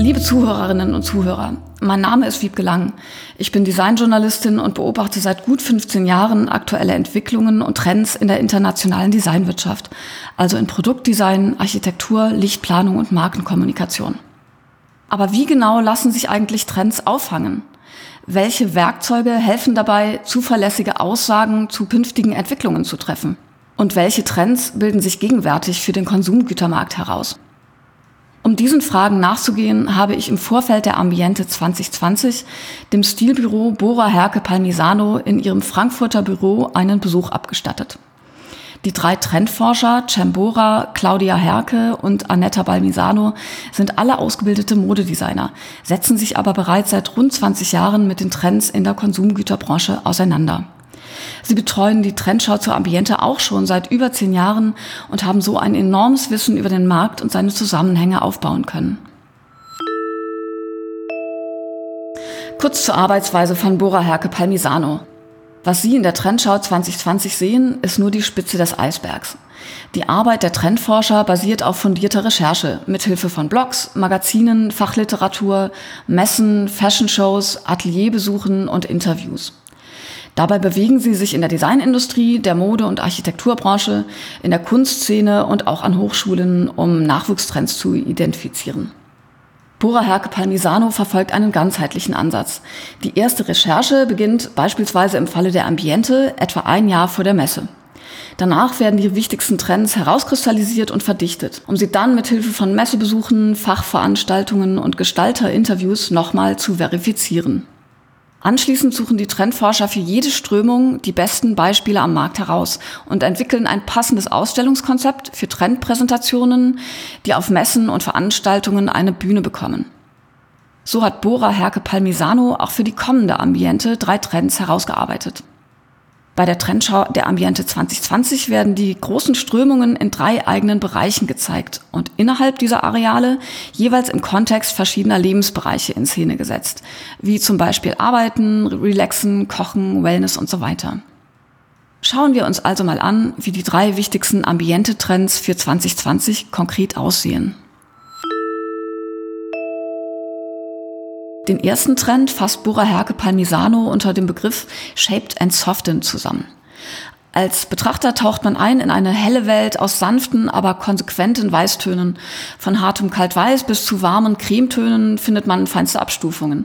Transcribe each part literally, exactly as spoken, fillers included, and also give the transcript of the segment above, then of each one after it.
Liebe Zuhörerinnen und Zuhörer, mein Name ist Wiebke Lang. Ich bin Designjournalistin und beobachte seit gut fünfzehn Jahren aktuelle Entwicklungen und Trends in der internationalen Designwirtschaft, also in Produktdesign, Architektur, Lichtplanung und Markenkommunikation. Aber wie genau lassen sich eigentlich Trends auffangen? Welche Werkzeuge helfen dabei, zuverlässige Aussagen zu künftigen Entwicklungen zu treffen? Und welche Trends bilden sich gegenwärtig für den Konsumgütermarkt heraus? Um diesen Fragen nachzugehen, habe ich im Vorfeld der Ambiente zwanzig zwanzig dem Stilbüro Bora Herke Palmisano in ihrem Frankfurter Büro einen Besuch abgestattet. Die drei Trendforscher, Cem Bora, Claudia Herke und Annetta Palmisano, sind alle ausgebildete Modedesigner, setzen sich aber bereits seit rund zwanzig Jahren mit den Trends in der Konsumgüterbranche auseinander. Sie betreuen die Trendschau zur Ambiente auch schon seit über zehn Jahren und haben so ein enormes Wissen über den Markt und seine Zusammenhänge aufbauen können. Kurz zur Arbeitsweise von Bora Herke Palmisano. Was Sie in der Trendschau zwanzig zwanzig sehen, ist nur die Spitze des Eisbergs. Die Arbeit der Trendforscher basiert auf fundierter Recherche, mithilfe von Blogs, Magazinen, Fachliteratur, Messen, Fashion-Shows, Atelierbesuchen und Interviews. Dabei bewegen sie sich in der Designindustrie, der Mode- und Architekturbranche, in der Kunstszene und auch an Hochschulen, um Nachwuchstrends zu identifizieren. Bora Herke Palmisano verfolgt einen ganzheitlichen Ansatz. Die erste Recherche beginnt beispielsweise im Falle der Ambiente etwa ein Jahr vor der Messe. Danach werden die wichtigsten Trends herauskristallisiert und verdichtet, um sie dann mit Hilfe von Messebesuchen, Fachveranstaltungen und Gestalterinterviews nochmal zu verifizieren. Anschließend suchen die Trendforscher für jede Strömung die besten Beispiele am Markt heraus und entwickeln ein passendes Ausstellungskonzept für Trendpräsentationen, die auf Messen und Veranstaltungen eine Bühne bekommen. So hat Bora Herke Palmisano auch für die kommende Ambiente drei Trends herausgearbeitet. Bei der Trendschau der Ambiente zwanzig zwanzig werden die großen Strömungen in drei eigenen Bereichen gezeigt und innerhalb dieser Areale jeweils im Kontext verschiedener Lebensbereiche in Szene gesetzt, wie zum Beispiel Arbeiten, Relaxen, Kochen, Wellness und so weiter. Schauen wir uns also mal an, wie die drei wichtigsten Ambiente-Trends für zwanzig zwanzig konkret aussehen. Den ersten Trend fasst Bora Herke Palmisano unter dem Begriff Shaped and Softened zusammen. Als Betrachter taucht man ein in eine helle Welt aus sanften, aber konsequenten Weißtönen. Von hartem Kaltweiß bis zu warmen Cremetönen findet man feinste Abstufungen.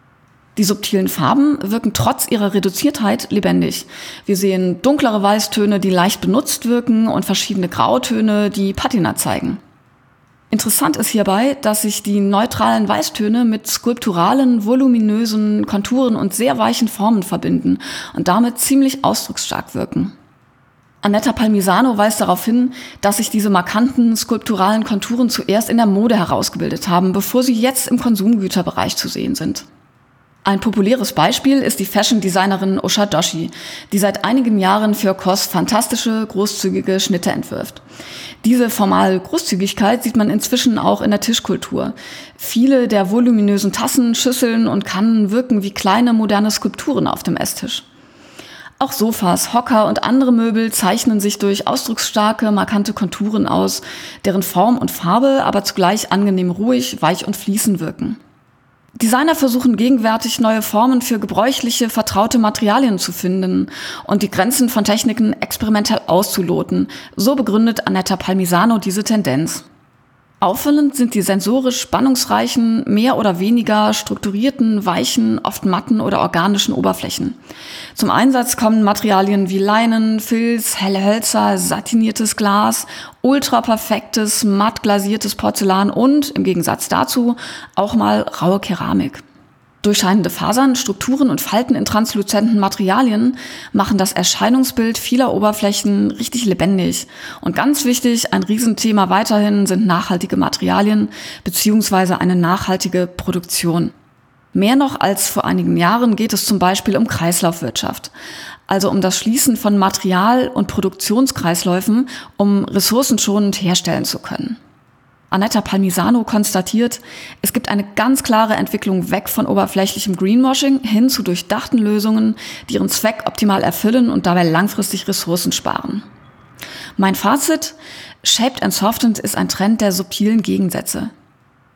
Die subtilen Farben wirken trotz ihrer Reduziertheit lebendig. Wir sehen dunklere Weißtöne, die leicht benutzt wirken, und verschiedene Grautöne, die Patina zeigen. Interessant ist hierbei, dass sich die neutralen Weißtöne mit skulpturalen, voluminösen Konturen und sehr weichen Formen verbinden und damit ziemlich ausdrucksstark wirken. Annetta Palmisano weist darauf hin, dass sich diese markanten, skulpturalen Konturen zuerst in der Mode herausgebildet haben, bevor sie jetzt im Konsumgüterbereich zu sehen sind. Ein populäres Beispiel ist die Fashion-Designerin Usha Doshi, die seit einigen Jahren für C O S fantastische, großzügige Schnitte entwirft. Diese formale Großzügigkeit sieht man inzwischen auch in der Tischkultur. Viele der voluminösen Tassen, Schüsseln und Kannen wirken wie kleine moderne Skulpturen auf dem Esstisch. Auch Sofas, Hocker und andere Möbel zeichnen sich durch ausdrucksstarke, markante Konturen aus, deren Form und Farbe aber zugleich angenehm ruhig, weich und fließend wirken. Designer versuchen gegenwärtig neue Formen für gebräuchliche, vertraute Materialien zu finden und die Grenzen von Techniken experimentell auszuloten. So begründet Annetta Palmisano diese Tendenz. Auffallend sind die sensorisch spannungsreichen, mehr oder weniger strukturierten, weichen, oft matten oder organischen Oberflächen. Zum Einsatz kommen Materialien wie Leinen, Filz, helle Hölzer, satiniertes Glas, ultraperfektes, matt glasiertes Porzellan und, im Gegensatz dazu, auch mal raue Keramik. Durchscheinende Fasern, Strukturen und Falten in transluzenten Materialien machen das Erscheinungsbild vieler Oberflächen richtig lebendig. Und ganz wichtig, ein Riesenthema weiterhin sind nachhaltige Materialien bzw. eine nachhaltige Produktion. Mehr noch als vor einigen Jahren geht es zum Beispiel um Kreislaufwirtschaft, also um das Schließen von Material- und Produktionskreisläufen, um ressourcenschonend herstellen zu können. Annetta Palmisano konstatiert, es gibt eine ganz klare Entwicklung weg von oberflächlichem Greenwashing hin zu durchdachten Lösungen, die ihren Zweck optimal erfüllen und dabei langfristig Ressourcen sparen. Mein Fazit: Shaped and Softened ist ein Trend der subtilen Gegensätze.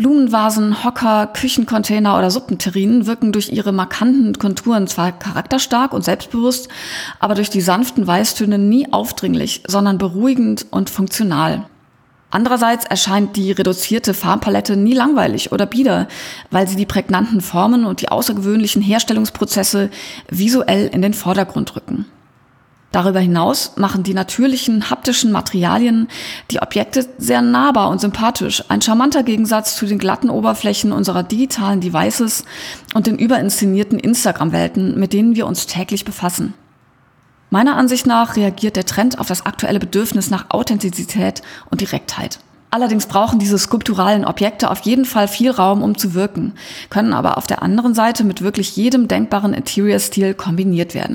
Blumenvasen, Hocker, Küchencontainer oder Suppenterrinen wirken durch ihre markanten Konturen zwar charakterstark und selbstbewusst, aber durch die sanften Weißtöne nie aufdringlich, sondern beruhigend und funktional. Andererseits erscheint die reduzierte Farbpalette nie langweilig oder bieder, weil sie die prägnanten Formen und die außergewöhnlichen Herstellungsprozesse visuell in den Vordergrund rücken. Darüber hinaus machen die natürlichen haptischen Materialien die Objekte sehr nahbar und sympathisch, ein charmanter Gegensatz zu den glatten Oberflächen unserer digitalen Devices und den überinszenierten Instagram-Welten, mit denen wir uns täglich befassen. Meiner Ansicht nach reagiert der Trend auf das aktuelle Bedürfnis nach Authentizität und Direktheit. Allerdings brauchen diese skulpturalen Objekte auf jeden Fall viel Raum, um zu wirken, können aber auf der anderen Seite mit wirklich jedem denkbaren Interior-Stil kombiniert werden.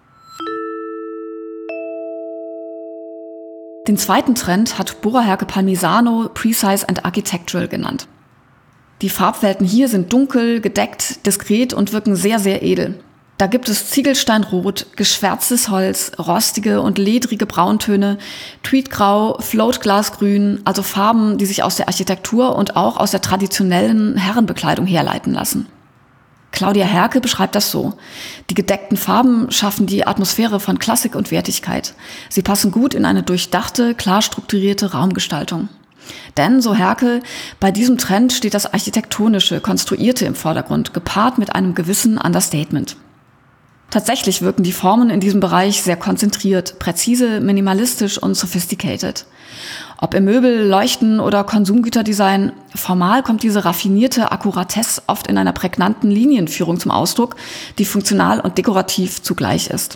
Den zweiten Trend hat Bora Herke Palmisano Precise and Architectural genannt. Die Farbwelten hier sind dunkel, gedeckt, diskret und wirken sehr, sehr edel. Da gibt es Ziegelsteinrot, geschwärztes Holz, rostige und ledrige Brauntöne, Tweedgrau, Floatglasgrün, also Farben, die sich aus der Architektur und auch aus der traditionellen Herrenbekleidung herleiten lassen. Claudia Herke beschreibt das so: Die gedeckten Farben schaffen die Atmosphäre von Klassik und Wertigkeit. Sie passen gut in eine durchdachte, klar strukturierte Raumgestaltung. Denn, so Herke, bei diesem Trend steht das Architektonische, Konstruierte im Vordergrund, gepaart mit einem gewissen Understatement. Tatsächlich wirken die Formen in diesem Bereich sehr konzentriert, präzise, minimalistisch und sophisticated. Ob im Möbel, Leuchten oder Konsumgüterdesign, formal kommt diese raffinierte Akkuratesse oft in einer prägnanten Linienführung zum Ausdruck, die funktional und dekorativ zugleich ist.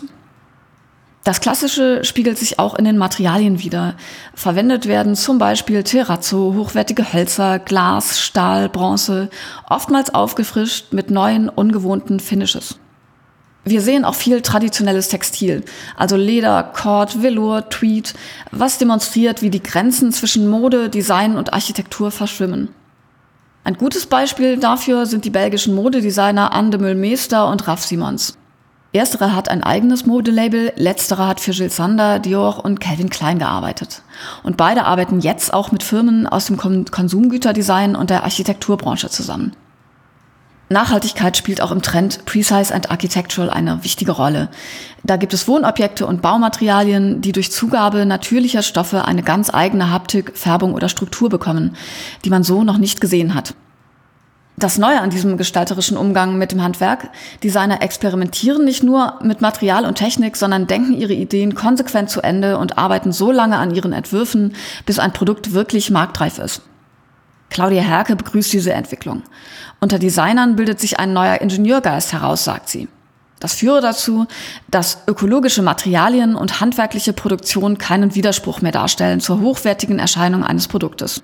Das Klassische spiegelt sich auch in den Materialien wider. Verwendet werden zum Beispiel Terrazzo, hochwertige Hölzer, Glas, Stahl, Bronze, oftmals aufgefrischt mit neuen, ungewohnten Finishes. Wir sehen auch viel traditionelles Textil, also Leder, Cord, Velour, Tweed, was demonstriert, wie die Grenzen zwischen Mode, Design und Architektur verschwimmen. Ein gutes Beispiel dafür sind die belgischen Modedesigner Anne de Mulmeester und Raf Simons. Ersterer hat ein eigenes Modelabel, letzterer hat für Jil Sander, Dior und Calvin Klein gearbeitet. Und beide arbeiten jetzt auch mit Firmen aus dem Konsumgüterdesign und der Architekturbranche zusammen. Nachhaltigkeit spielt auch im Trend Precise and Architectural eine wichtige Rolle. Da gibt es Wohnobjekte und Baumaterialien, die durch Zugabe natürlicher Stoffe eine ganz eigene Haptik, Färbung oder Struktur bekommen, die man so noch nicht gesehen hat. Das Neue an diesem gestalterischen Umgang mit dem Handwerk: Designer experimentieren nicht nur mit Material und Technik, sondern denken ihre Ideen konsequent zu Ende und arbeiten so lange an ihren Entwürfen, bis ein Produkt wirklich marktreif ist. Claudia Herke begrüßt diese Entwicklung. Unter Designern bildet sich ein neuer Ingenieurgeist heraus, sagt sie. Das führe dazu, dass ökologische Materialien und handwerkliche Produktion keinen Widerspruch mehr darstellen zur hochwertigen Erscheinung eines Produktes.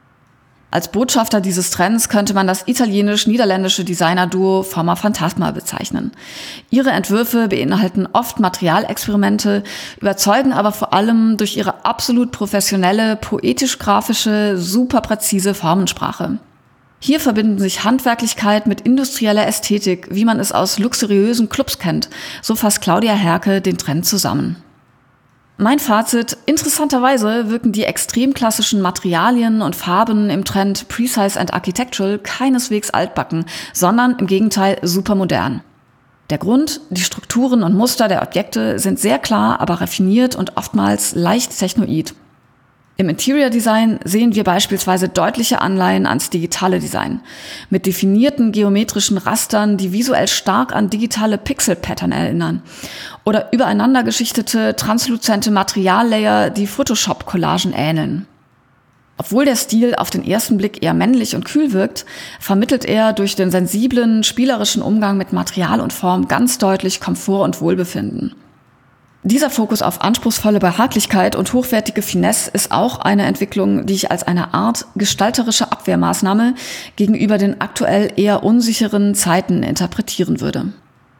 Als Botschafter dieses Trends könnte man das italienisch-niederländische Designerduo Forma Fantasma bezeichnen. Ihre Entwürfe beinhalten oft Materialexperimente, überzeugen aber vor allem durch ihre absolut professionelle, poetisch-grafische, super präzise Formensprache. Hier verbinden sich Handwerklichkeit mit industrieller Ästhetik, wie man es aus luxuriösen Clubs kennt. So fasst Claudia Herke den Trend zusammen. Mein Fazit: Interessanterweise wirken die extrem klassischen Materialien und Farben im Trend Precise and Architectural keineswegs altbacken, sondern im Gegenteil super modern. Der Grund: Die Strukturen und Muster der Objekte sind sehr klar, aber raffiniert und oftmals leicht technoid. Im Interior Design sehen wir beispielsweise deutliche Anleihen ans digitale Design, mit definierten geometrischen Rastern, die visuell stark an digitale Pixel-Pattern erinnern, oder übereinander geschichtete, transluzente Materiallayer, die Photoshop-Collagen ähneln. Obwohl der Stil auf den ersten Blick eher männlich und kühl wirkt, vermittelt er durch den sensiblen, spielerischen Umgang mit Material und Form ganz deutlich Komfort und Wohlbefinden. Dieser Fokus auf anspruchsvolle Behaglichkeit und hochwertige Finesse ist auch eine Entwicklung, die ich als eine Art gestalterische Abwehrmaßnahme gegenüber den aktuell eher unsicheren Zeiten interpretieren würde.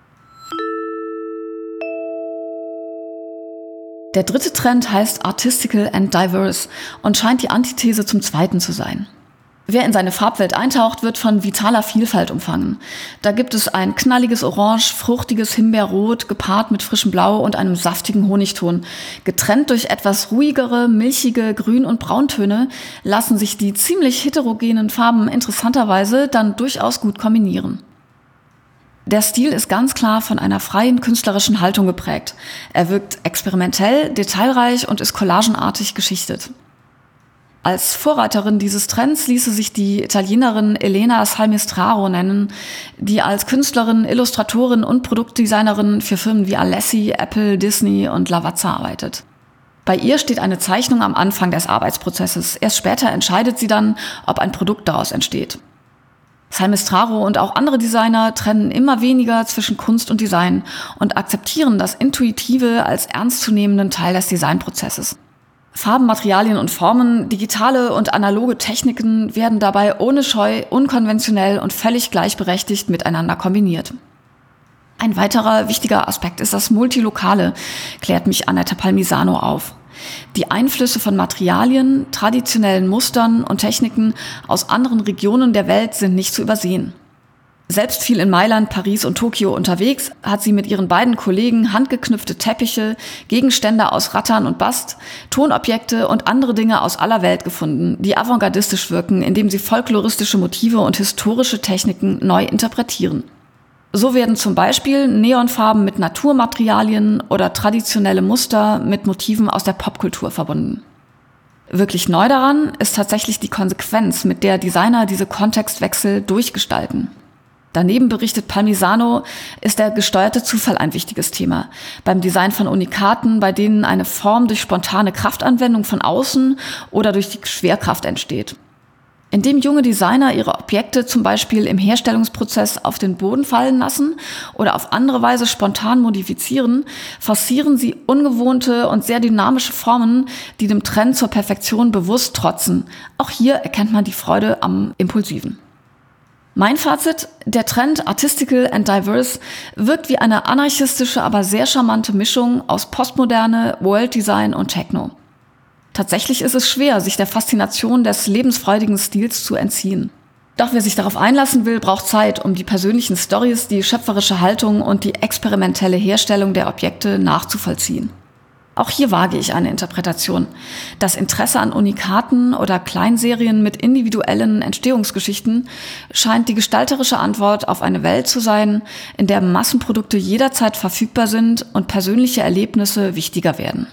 Der dritte Trend heißt Artistical and Diverse und scheint die Antithese zum zweiten zu sein. Wer in seine Farbwelt eintaucht, wird von vitaler Vielfalt umfangen. Da gibt es ein knalliges Orange, fruchtiges Himbeerrot, gepaart mit frischem Blau und einem saftigen Honigton. Getrennt durch etwas ruhigere, milchige Grün- und Brauntöne lassen sich die ziemlich heterogenen Farben interessanterweise dann durchaus gut kombinieren. Der Stil ist ganz klar von einer freien künstlerischen Haltung geprägt. Er wirkt experimentell, detailreich und ist collagenartig geschichtet. Als Vorreiterin dieses Trends ließe sich die Italienerin Elena Salmistraro nennen, die als Künstlerin, Illustratorin und Produktdesignerin für Firmen wie Alessi, Apple, Disney und Lavazza arbeitet. Bei ihr steht eine Zeichnung am Anfang des Arbeitsprozesses. Erst später entscheidet sie dann, ob ein Produkt daraus entsteht. Salmistraro und auch andere Designer trennen immer weniger zwischen Kunst und Design und akzeptieren das Intuitive als ernstzunehmenden Teil des Designprozesses. Farben, Materialien und Formen, digitale und analoge Techniken werden dabei ohne Scheu, unkonventionell und völlig gleichberechtigt miteinander kombiniert. Ein weiterer wichtiger Aspekt ist das Multilokale, klärt mich Annette Palmisano auf. Die Einflüsse von Materialien, traditionellen Mustern und Techniken aus anderen Regionen der Welt sind nicht zu übersehen. Selbst viel in Mailand, Paris und Tokio unterwegs, hat sie mit ihren beiden Kollegen handgeknüpfte Teppiche, Gegenstände aus Rattan und Bast, Tonobjekte und andere Dinge aus aller Welt gefunden, die avantgardistisch wirken, indem sie folkloristische Motive und historische Techniken neu interpretieren. So werden zum Beispiel Neonfarben mit Naturmaterialien oder traditionelle Muster mit Motiven aus der Popkultur verbunden. Wirklich neu daran ist tatsächlich die Konsequenz, mit der Designer diese Kontextwechsel durchgestalten. Daneben, berichtet Palmisano, ist der gesteuerte Zufall ein wichtiges Thema. Beim Design von Unikaten, bei denen eine Form durch spontane Kraftanwendung von außen oder durch die Schwerkraft entsteht. Indem junge Designer ihre Objekte zum Beispiel im Herstellungsprozess auf den Boden fallen lassen oder auf andere Weise spontan modifizieren, forcieren sie ungewohnte und sehr dynamische Formen, die dem Trend zur Perfektion bewusst trotzen. Auch hier erkennt man die Freude am Impulsiven. Mein Fazit: Der Trend Artistical and Diverse wirkt wie eine anarchistische, aber sehr charmante Mischung aus Postmoderne, World Design und Techno. Tatsächlich ist es schwer, sich der Faszination des lebensfreudigen Stils zu entziehen. Doch wer sich darauf einlassen will, braucht Zeit, um die persönlichen Storys, die schöpferische Haltung und die experimentelle Herstellung der Objekte nachzuvollziehen. Auch hier wage ich eine Interpretation. Das Interesse an Unikaten oder Kleinserien mit individuellen Entstehungsgeschichten scheint die gestalterische Antwort auf eine Welt zu sein, in der Massenprodukte jederzeit verfügbar sind und persönliche Erlebnisse wichtiger werden.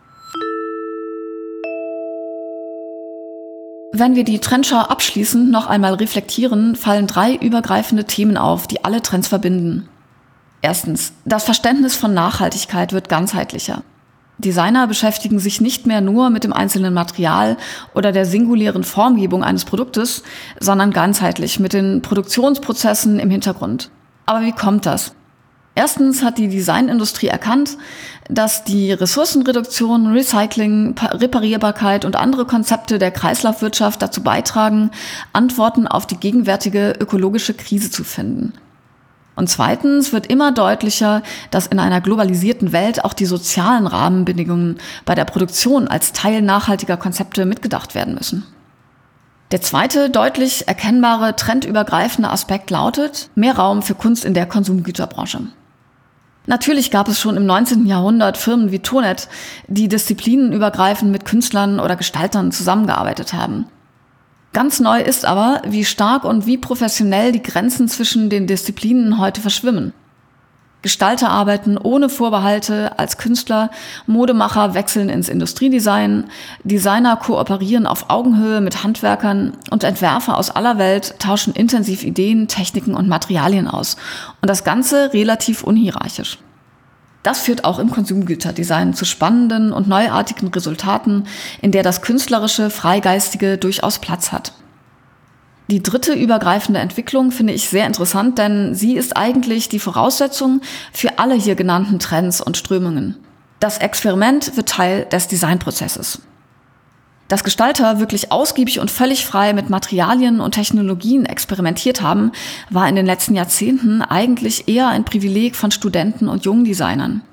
Wenn wir die Trendschau abschließend noch einmal reflektieren, fallen drei übergreifende Themen auf, die alle Trends verbinden. Erstens: Das Verständnis von Nachhaltigkeit wird ganzheitlicher. Designer beschäftigen sich nicht mehr nur mit dem einzelnen Material oder der singulären Formgebung eines Produktes, sondern ganzheitlich mit den Produktionsprozessen im Hintergrund. Aber wie kommt das? Erstens hat die Designindustrie erkannt, dass die Ressourcenreduktion, Recycling, Reparierbarkeit und andere Konzepte der Kreislaufwirtschaft dazu beitragen, Antworten auf die gegenwärtige ökologische Krise zu finden. Und zweitens wird immer deutlicher, dass in einer globalisierten Welt auch die sozialen Rahmenbedingungen bei der Produktion als Teil nachhaltiger Konzepte mitgedacht werden müssen. Der zweite, deutlich erkennbare, trendübergreifende Aspekt lautet: mehr Raum für Kunst in der Konsumgüterbranche. Natürlich gab es schon im neunzehnten Jahrhundert Firmen wie Tonet, die disziplinenübergreifend mit Künstlern oder Gestaltern zusammengearbeitet haben. Ganz neu ist aber, wie stark und wie professionell die Grenzen zwischen den Disziplinen heute verschwimmen. Gestalter arbeiten ohne Vorbehalte als Künstler, Modemacher wechseln ins Industriedesign, Designer kooperieren auf Augenhöhe mit Handwerkern und Entwerfer aus aller Welt tauschen intensiv Ideen, Techniken und Materialien aus. Und das Ganze relativ unhierarchisch. Das führt auch im Konsumgüterdesign zu spannenden und neuartigen Resultaten, in der das Künstlerische, Freigeistige durchaus Platz hat. Die dritte übergreifende Entwicklung finde ich sehr interessant, denn sie ist eigentlich die Voraussetzung für alle hier genannten Trends und Strömungen. Das Experiment wird Teil des Designprozesses. Dass Gestalter wirklich ausgiebig und völlig frei mit Materialien und Technologien experimentiert haben, war in den letzten Jahrzehnten eigentlich eher ein Privileg von Studenten und jungen Designern.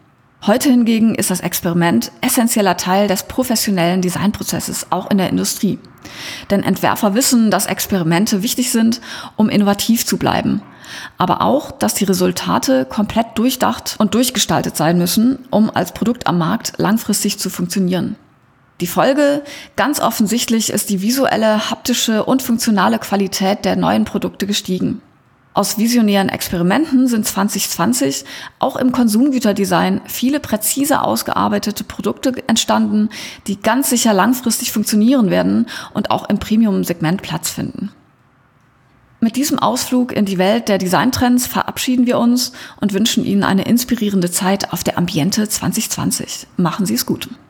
Heute hingegen ist das Experiment essentieller Teil des professionellen Designprozesses, auch in der Industrie. Denn Entwerfer wissen, dass Experimente wichtig sind, um innovativ zu bleiben. Aber auch, dass die Resultate komplett durchdacht und durchgestaltet sein müssen, um als Produkt am Markt langfristig zu funktionieren. Die Folge? Ganz offensichtlich ist die visuelle, haptische und funktionale Qualität der neuen Produkte gestiegen. Aus visionären Experimenten sind zwanzig zwanzig auch im Konsumgüterdesign viele präzise ausgearbeitete Produkte entstanden, die ganz sicher langfristig funktionieren werden und auch im Premium-Segment Platz finden. Mit diesem Ausflug in die Welt der Designtrends verabschieden wir uns und wünschen Ihnen eine inspirierende Zeit auf der Ambiente zwanzig zwanzig. Machen Sie es gut.